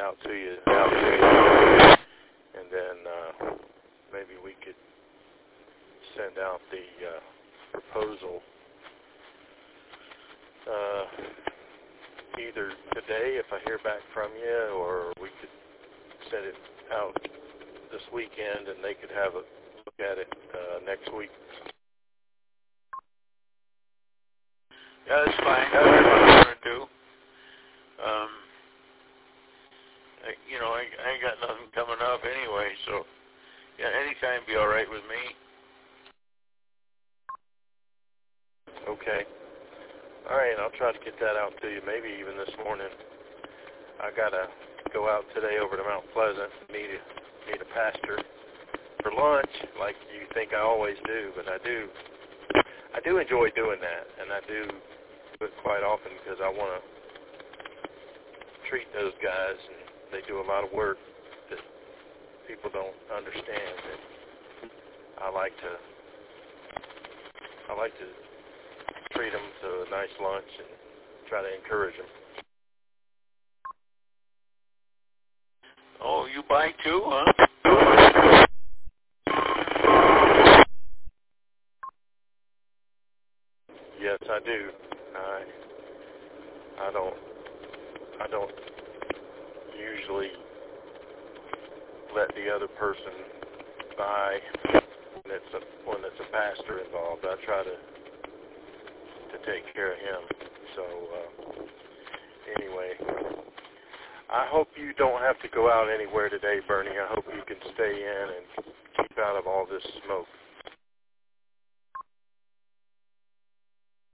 out to you, and then maybe we could send out the proposal either today if I hear back from you, or we could send it out this weekend and they could have a look at it next week. Yeah, that's fine. That's what I'm going to do. I ain't got nothing coming up anyway, so yeah, anytime be all right with me. Okay. All right, I'll try to get that out to you, maybe even this morning. I got to go out today over to Mount Pleasant and meet a pastor for lunch, like you think I always do, but I do enjoy doing that, and I do it quite often because I want to treat those guys, and they do a lot of work that people don't understand, and I like to treat them to a nice lunch and try to encourage them. Oh, you buy too, huh? Yes, I do. I don't usually let the other person buy when it's a pastor involved. I try to take care of him. So anyway, I hope you don't have to go out anywhere today, Bernie. I hope you can stay in and keep out of all this smoke.